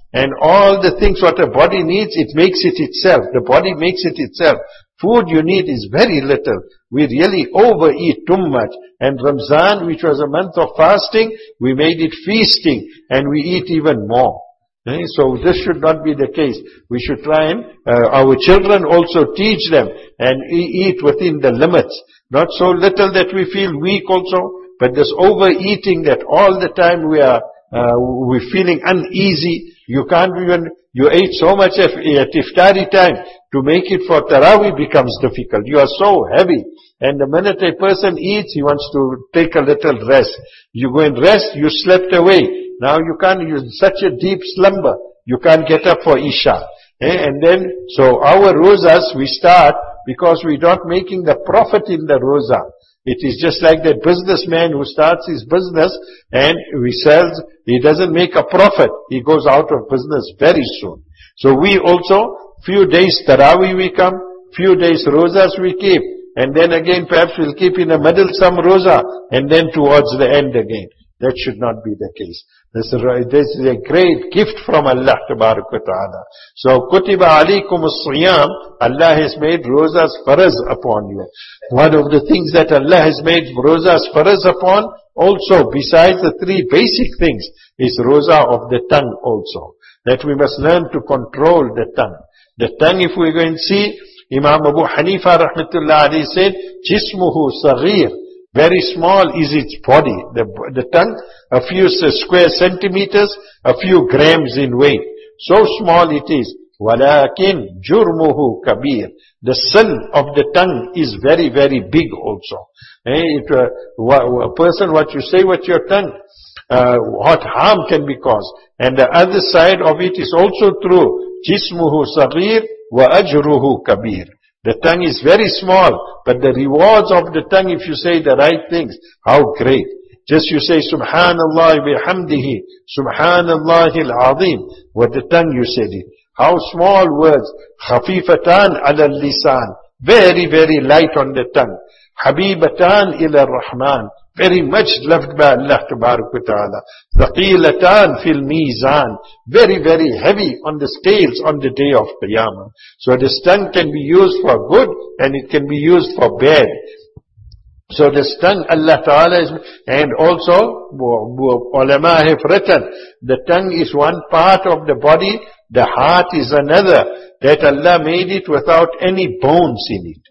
A: And all the things what a body needs, it makes it itself. The body makes it itself. Food you need is very little. We really overeat too much. And Ramzan, which was a month of fasting, we made it feasting, and we eat even more. So this should not be the case. We should try and, our children also teach them and eat within the limits. Not so little that we feel weak also, but this overeating that all the time we're feeling uneasy. You can't even, you ate so much at iftari time, to make it for Taraweeh becomes difficult. You are so heavy. And the minute a person eats, he wants to take a little rest. You go and rest, you slept away. Now you can't, you're in such a deep slumber, you can't get up for Isha. And then, so our rosas, we start because we're not making the profit in the rosa. It is just like that businessman who starts his business and he sells, he doesn't make a profit. He goes out of business very soon. So we also, few days Taraweeh we come, few days rosas we keep, and then again perhaps we'll keep in the middle some rosa, and then towards the end again. That should not be the case. This is a great gift from Allah Ta'ala. So, Kutiba alaykum as-siyam, Allah has made rosas faraz upon you. One of the things that Allah has made rosas faraz upon, also besides the three basic things, is rosa of the tongue also. That we must learn to control the tongue. The tongue, if we're going to see, Imam Abu Hanifa rahmatullah alayhi said, Jismuhu saghir. Very small is its body. The tongue, a few square centimeters, a few grams in weight. So small it is. وَلَكِنْ جُرْمُهُ kabir. The sin of the tongue is very, very big also. A person, what you say with your tongue, what harm can be caused. And the other side of it is also true. جِسْمُهُ صَغِيرٌ وَأَجْرُهُ kabir. The tongue is very small, but the rewards of the tongue, if you say the right things, how great. Just you say, Subhanallah bihamdihi, Subhanallah al-azim. With the tongue you said it. How small words. Khafifatan ala lisan. Very, very light on the tongue. Habibatan ila rahman. Very much loved by Allah Ta'ala. Thaqilatan fil mizan. Very, very heavy on the scales on the day of Qiyamah. So this tongue can be used for good and it can be used for bad. So this tongue Allah Ta'ala is, and also ulama have written, the tongue is one part of the body, the heart is another, that Allah made it without any bones in it.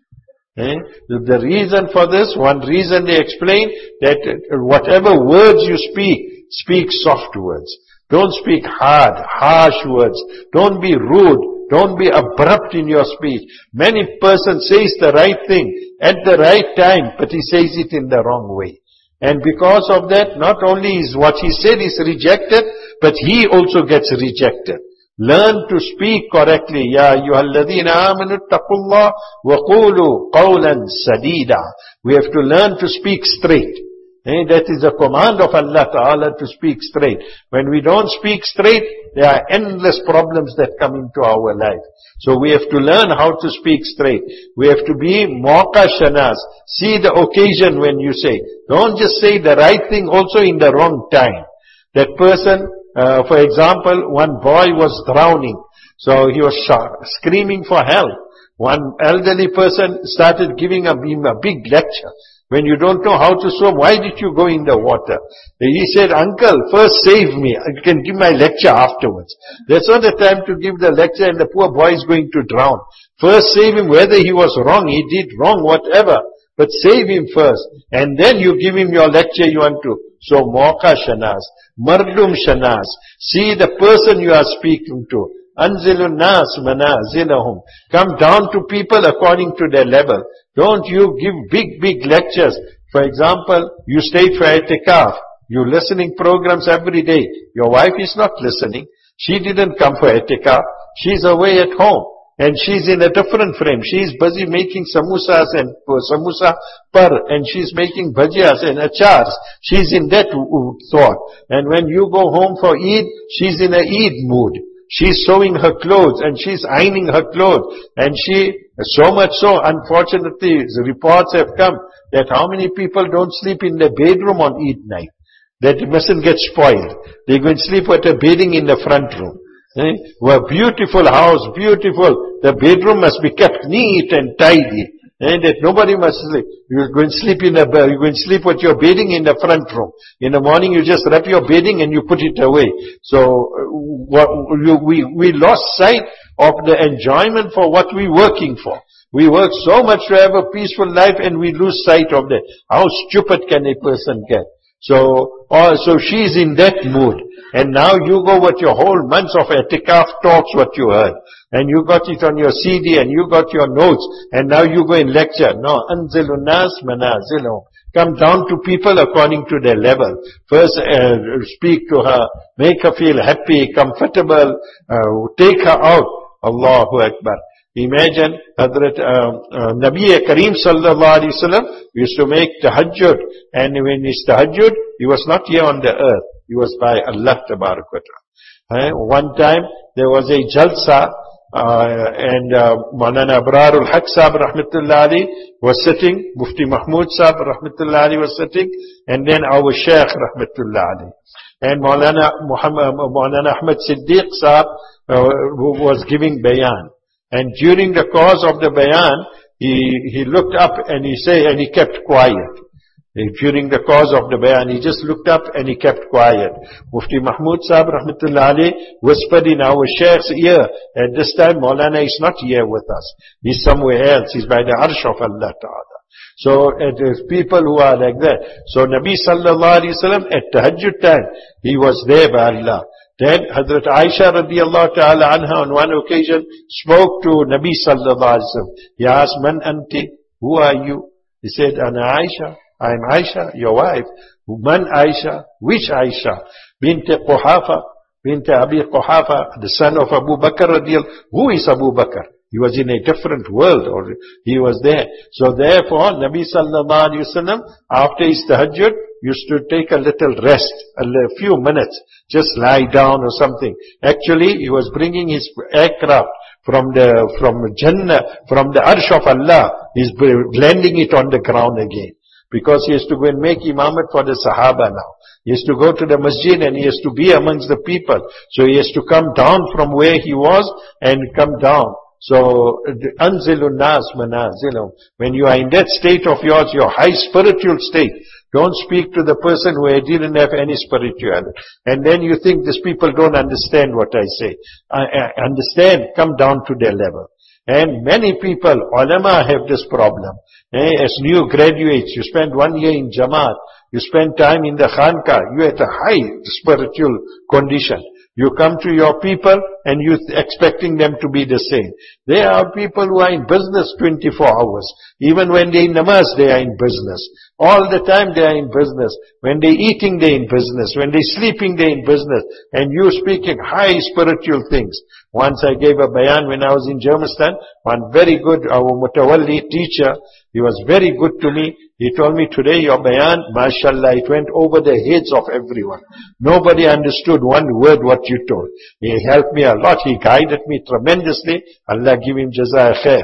A: The reason for this, one reason they explain, that whatever words you speak soft words. Don't speak hard, harsh words. Don't be rude. Don't be abrupt in your speech. Many person says the right thing at the right time, but he says it in the wrong way. And because of that, not only is what he said is rejected, but he also gets rejected. Learn to speak correctly. Ya ayyuhalladhina amanu taqullah wa qulu qawlan sadida. We have to learn to speak straight. That is the command of Allah Ta'ala, to speak straight. When we don't speak straight, there are endless problems that come into our life. So we have to learn how to speak straight. We have to be mawqa shanas. See the occasion when you say. Don't just say the right thing also in the wrong time. That person, for example, one boy was drowning. So he was screaming for help. One elderly person started giving him a big lecture. When you don't know how to swim, why did you go in the water? He said, Uncle, first save me. You can give my lecture afterwards. That's not the time to give the lecture and the poor boy is going to drown. First save him, whether he was wrong, he did wrong, whatever. But save him first. And then you give him your lecture you want to. So, mawqa shanas, mardum shanas. See the person you are speaking to. Anzilun nas manazilahum. Come down to people according to their level. Don't you give big lectures. For example, you stayed for i'tikaf. You're listening programs every day. Your wife is not listening. She didn't come for i'tikaf. She's away at home. And she's in a different frame. She's busy making samosas and samosa par, and she's making bhajias and achars. She's in that thought. And when you go home for Eid, she's in a Eid mood. She's sewing her clothes and she's ironing her clothes. And so much so, unfortunately, the reports have come that how many people don't sleep in their bedroom on Eid night. That mustn't get spoiled. They're going to sleep with a bedding in the front room. A beautiful house, beautiful. The bedroom must be kept neat and tidy. That nobody must sleep. You go and sleep you go and sleep with your bedding in the front room. In the morning you just wrap your bedding and you put it away. So we lost sight of the enjoyment for what we're working for. We work so much to have a peaceful life and we lose sight of that. How stupid can a person get? So she's in that mood. And now you go with your whole months of etikaf talks what you heard. And you got it on your CD and you got your notes. And now you go and lecture. No, anzilun nas manazilhum. Come down to people according to their level. First, speak to her. Make her feel happy, comfortable. Take her out. Allahu Akbar. Imagine Hazrat Nabi Kareem sallallahu alaihi wasallam used to make tahajjud, and when he's tahajjud, he was not here on the earth. He was by Allah tabarak wa ta'ala. One time there was a jalsa, and Maulana Abrarul Haq Sahib rahmatullah alayhi was sitting, Mufti Mahmud Sahib rahmatullah alayhi was sitting, and then our Shaykh rahmatullah alayhi. And Maulana Ahmad Siddiq Sahib who was giving bayan. And during the course of the bayan, he looked up and he kept quiet. During the course of the bayan, he just looked up and he kept quiet. Mufti Mahmud Sahib rahmatullah alayhi whispered in our Shaykh's ear, at this time Maulana is not here with us. He's somewhere else. He's by the arsh of Allah Ta'ala. So there's people who are like that. So Nabi sallallahu alayhi wasallam at tahajjud time, he was there by Allah. Then Hazrat Aisha radiallahu ta'ala anha on one occasion spoke to Nabi sallallahu alayhi wa sallam. He asked, Man anti? Who are you? He said, Ana Aisha. I am Aisha, your wife. Man Aisha? Which Aisha? Bint Quhafa. Bint Abi Quhafa, the son of Abu Bakr radiallahu. Who is Abu Bakr? He was in a different world, or he was there. So therefore, Nabi sallallahu alayhi wa sallam, after his tahajjud, used to take a little rest, a few minutes, just lie down or something. Actually, he was bringing his aircraft from Jannah, from the arsh of Allah, he's landing it on the ground again. Because he has to go and make imamat for the Sahaba now. He has to go to the masjid and he has to be amongst the people. So he has to come down from where he was and come down. So, anzilun nas manazilhum. When you are in that state of yours, your high spiritual state, don't speak to the person who didn't have any spirituality. And then you think these people don't understand what I say. I understand, come down to their level. And many people, ulama, have this problem. As new graduates, you spend 1 year in Jamaat, you spend time in the Khanka, you're at a high spiritual condition. You come to your people and you're expecting them to be the same. There are people who are in business 24 hours. Even when they're in namaz, they are in business. All the time they are in business. When they're eating, they're in business. When they're sleeping, they're in business. And you speaking high spiritual things. Once I gave a bayan when I was in Germistan. One very good, our Mutawalli teacher, he was very good to me. He told me, today your bayan, mashallah, it went over the heads of everyone. Nobody understood one word what you told. He helped me a lot. He guided me tremendously. Allah give him jazaa khair.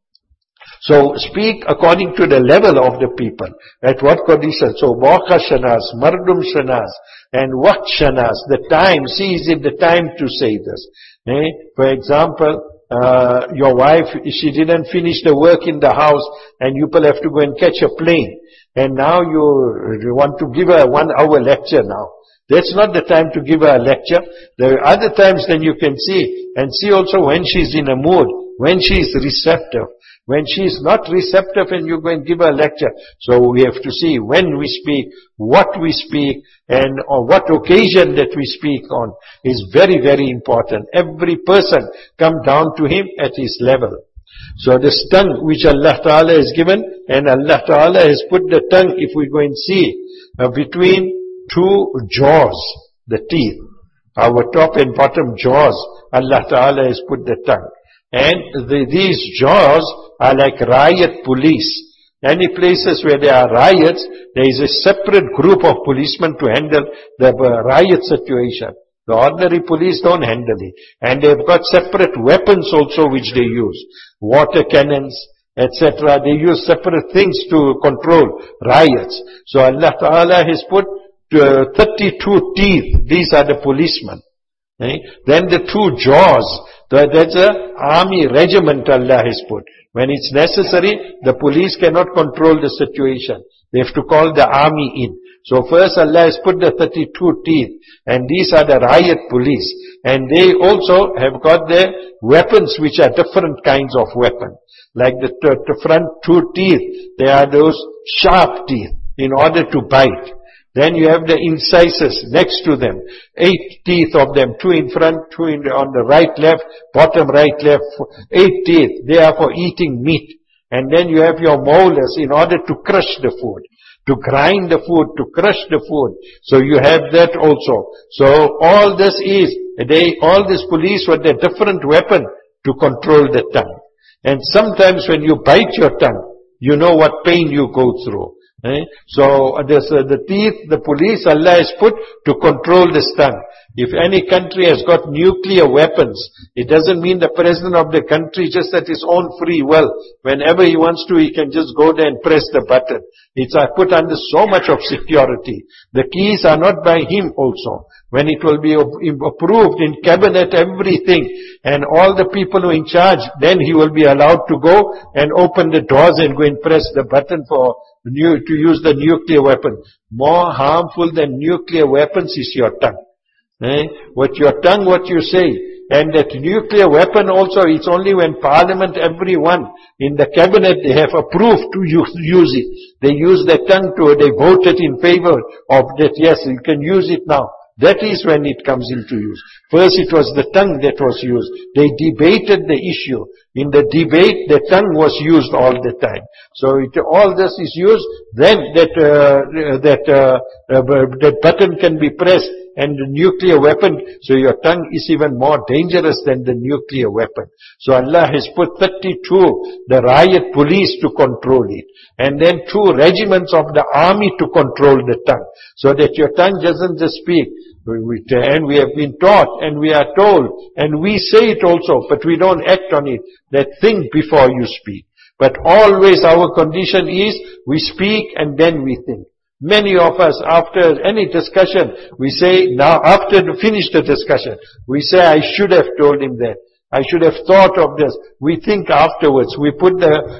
A: So speak according to the level of the people. At what condition? So Mawqa shanas, Mardum shanas, and Waqt shanas, the time. See, is it the time to say this? For example, your wife, she didn't finish the work in the house and you will have to go and catch a plane. And now you want to give her a 1 hour lecture now. That's not the time to give her a lecture. There are other times then you can see. And see also when she's in a mood, when she is receptive. When she is not receptive and you go and give her a lecture. So we have to see when we speak, what we speak, and on what occasion that we speak on is very, very important. Every person come down to him at his level. So this tongue which Allah Ta'ala has given, and Allah Ta'ala has put the tongue, if we go and see, between two jaws, the teeth, our top and bottom jaws, Allah Ta'ala has put the tongue. And these jaws are like riot police. Any places where there are riots, there is a separate group of policemen to handle the riot situation. The ordinary police don't handle it. And they've got separate weapons also which they use. Water cannons, etc. They use separate things to control riots. So Allah Ta'ala has put 32 teeth. These are the policemen. Then the two jaws, that's an army regiment Allah has put. When it's necessary, the police cannot control the situation. They have to call the army in. So first Allah has put the 32 teeth, and these are the riot police. And they also have got their weapons, which are different kinds of weapons. Like the front two teeth, they are those sharp teeth in order to bite. Then you have the incisors next to them. 8 teeth of them, 2 in front, 2 on the right, left, bottom, right, left. 8 teeth. They are for eating meat. And then you have your molars in order to crush the food, to grind the food, to crush the food. So you have that also. So all this is, all this police with their different weapon to control the tongue. And sometimes when you bite your tongue, you know what pain you go through. So the teeth, the police Allah has put to control this tongue. If any country has got nuclear weapons, it doesn't mean the president of the country just at his own free will. Whenever he wants to, he can just go there and press the button. It's put under so much of security. The keys are not by him also. When it will be approved in cabinet, everything, and all the people who are in charge, then he will be allowed to go and open the doors and go and press the button to use the nuclear weapon. More harmful than nuclear weapons is your tongue. What your tongue, what you say. And that nuclear weapon also, it's only when parliament, everyone in the cabinet, they have approved to use it. They use their tongue they voted in favor of that, yes, you can use it now. That is when it comes into use. First it was the tongue that was used. They debated the issue. In the debate, the tongue was used all the time. So all this is used, then that button can be pressed, and the nuclear weapon, so your tongue is even more dangerous than the nuclear weapon. So Allah has put 32, the riot police to control it. And then 2 regiments of the army to control the tongue. So that your tongue doesn't just speak. And we have been taught, and we are told, and we say it also, but we don't act on it, that think before you speak. But always our condition is, we speak and then we think. Many of us, after any discussion, we say, now after finish the discussion, we say, I should have told him that. I should have thought of this. We think afterwards. We put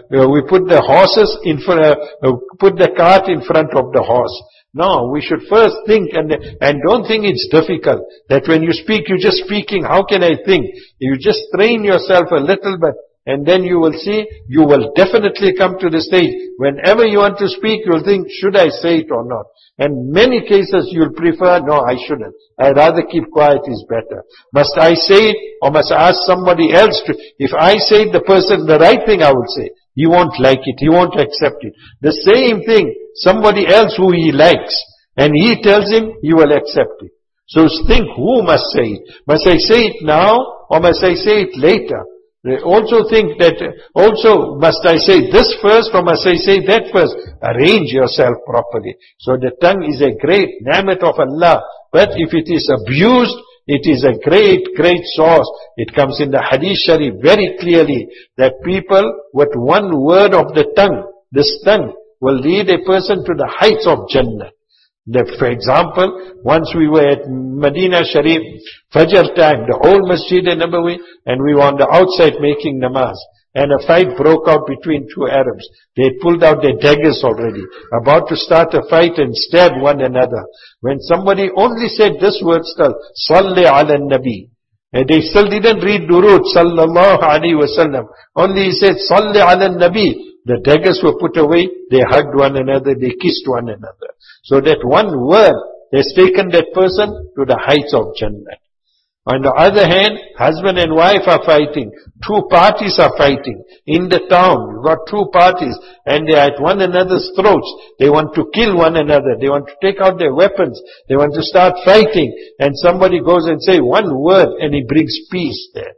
A: the horses in front, put the cart in front of the horse. No, we should first think, and don't think it's difficult. That when you speak, you're just speaking. How can I think? You just train yourself a little bit, and then you will see, you will definitely come to the stage. Whenever you want to speak, you'll think, should I say it or not? And many cases you'll prefer, no, I shouldn't. I'd rather keep quiet is better. Must I say it, or must I ask somebody else to? If I say the right thing, I will say. He won't like it. He won't accept it. The same thing, somebody else who he likes, and he tells him, he will accept it. So think, who must say it? Must I say it now, or must I say it later? They also think that, also, must I say this first, or must I say that first? Arrange yourself properly. So the tongue is a great ni'mat of Allah. But if it is abused, it is a great, great source. It comes in the Hadith Sharif very clearly that people with one word of the tongue, this tongue, will lead a person to the heights of Jannah. For example, once we were at Medina Sharif, Fajr time, the whole Masjid Nabawi, and we were on the outside making namaz. And a fight broke out between 2 Arabs. They pulled out their daggers already, about to start a fight and stab one another. When somebody only said this word still, Salli ala nabi. And they still didn't read Durud, Sallallahu Alaihi Wasallam. Only he said, Salli ala nabi. The daggers were put away, they hugged one another, they kissed one another. So that one word has taken that person to the heights of Jannah. On the other hand, husband and wife are fighting. 2 parties are fighting. In the town, you've got 2 parties, and they are at one another's throats. They want to kill one another. They want to take out their weapons. They want to start fighting. And somebody goes and say one word, and he brings peace there.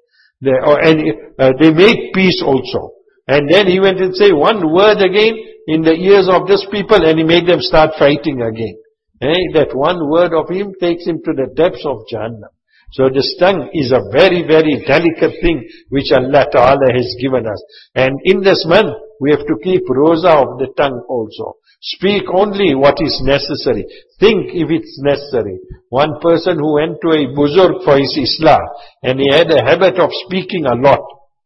A: They make peace also. And then he went and say one word again in the ears of these people, and he made them start fighting again. That one word of him takes him to the depths of Jahannam. So this tongue is a very, very delicate thing which Allah Ta'ala has given us. And in this month, we have to keep roza of the tongue also. Speak only what is necessary. Think if it's necessary. One person who went to a buzurg for his islah, and he had a habit of speaking a lot.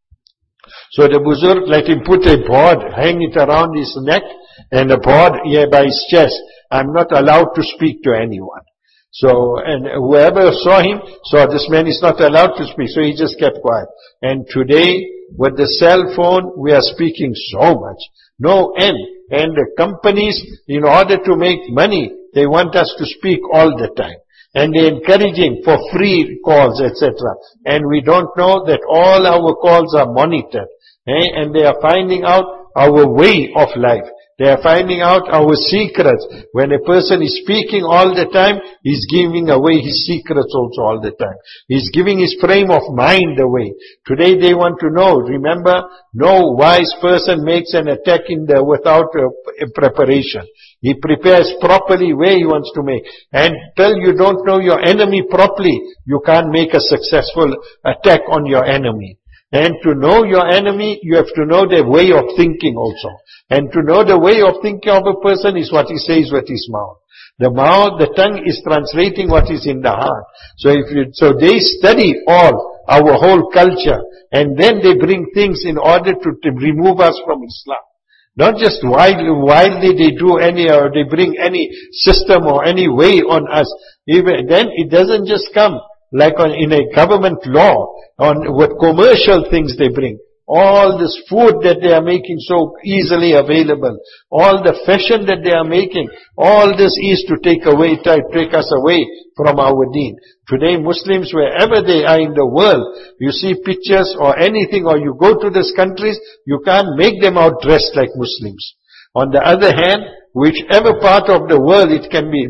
A: So the buzurg let him put a board, hang it around his neck, and a board here by his chest. I'm not allowed to speak to anyone. So, and whoever saw him, saw this man is not allowed to speak. So he just kept quiet. And today, with the cell phone, we are speaking so much. No end. And the companies, in order to make money, they want us to speak all the time. And they're encouraging for free calls, etc. And we don't know that all our calls are monitored. And they are finding out our way of life. They are finding out our secrets. When a person is speaking all the time, he's giving away his secrets also all the time. He's giving his frame of mind away. Today they want to know. Remember, no wise person makes an attack without a preparation. He prepares properly where he wants to make. And till you don't know your enemy properly, you can't make a successful attack on your enemy. And to know your enemy, you have to know their way of thinking also. And to know the way of thinking of a person is what he says with his mouth. The tongue is translating what is in the heart. So they study our whole culture, and then they bring things in order to remove us from Islam. Not just wildly they bring any system or any way on us. Even then it doesn't just come like in a government law, what commercial things they bring. All this food that they are making so easily available, all the fashion that they are making, all this is to take us away from our deen. Today Muslims, wherever they are in the world, you see pictures or anything, or you go to these countries, you can't make them out dressed like Muslims. On the other hand, whichever part of the world, it can be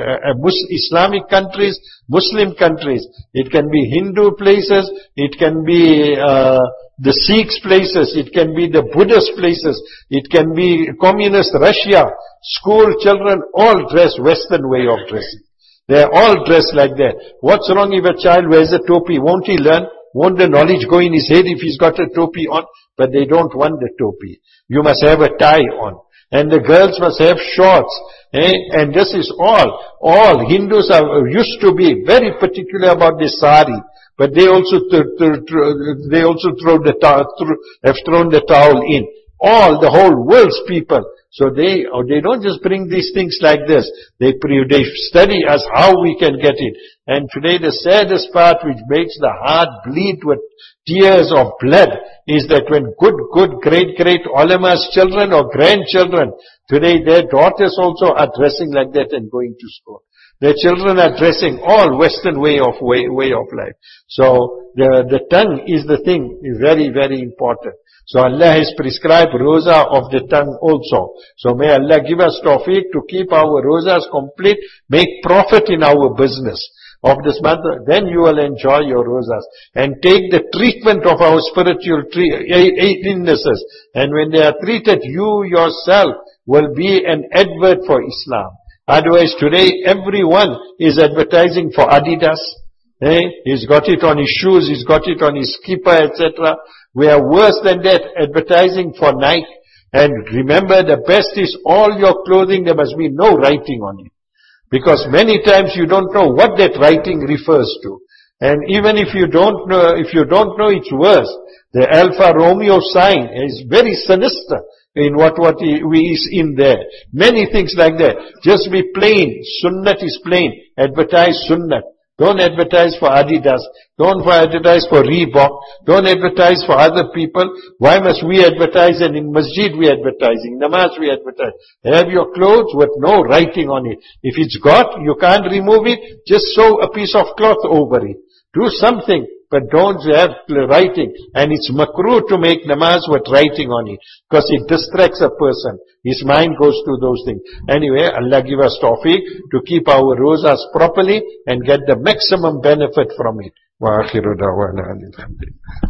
A: Islamic countries, Muslim countries, it can be Hindu places, it can be the Sikhs places, it can be the Buddhist places, it can be communist Russia, school children all dress Western way of dressing. They are all dressed like that. What's wrong if a child wears a topi? Won't he learn? Won't the knowledge go in his head if he's got a topi on? But they don't want the topi. You must have a tie on. And the girls must have shorts. And this is all. Hindus used to be very particular about the sari. But they also have thrown the towel in. The whole world's people. So they don't just bring these things like this. They study us how we can get it. And today the saddest part which makes the heart bleed with tears of blood is that when good great ulama's children or grandchildren, today their daughters also are dressing like that and going to school. Their children are dressing all Western way of life. So the tongue is the thing, is very, very important. So Allah has prescribed roza of the tongue also. So may Allah give us tawfiq to keep our rozas complete, make profit in our business of this month. Then you will enjoy your rozas. And take the treatment of our spiritual illnesses. And when they are treated, you yourself will be an advert for Islam. Otherwise today everyone is advertising for Adidas. He's got it on his shoes, he's got it on his skipper, etc. We are worse than that, advertising for Nike. And remember, the best is all your clothing, there must be no writing on it. Because many times you don't know what that writing refers to. And even if you don't know, it's worse. The Alfa Romeo sign is very sinister in what is in there. Many things like that. Just be plain. Sunnat is plain. Advertise Sunnat. Don't advertise for Adidas. Don't advertise for Reebok. Don't advertise for other people. Why must we advertise? And in masjid we advertising. Namaz we advertise. Have your clothes with no writing on it. If it's got, you can't remove it. Just sew a piece of cloth over it. Do something. But don't have writing. And it's makruh to make namaz with writing on it. Because it distracts a person. His mind goes to those things. Anyway, Allah give us tawfiq to keep our rozas properly and get the maximum benefit from it. Wa akhiru da'wana alhamdulillah.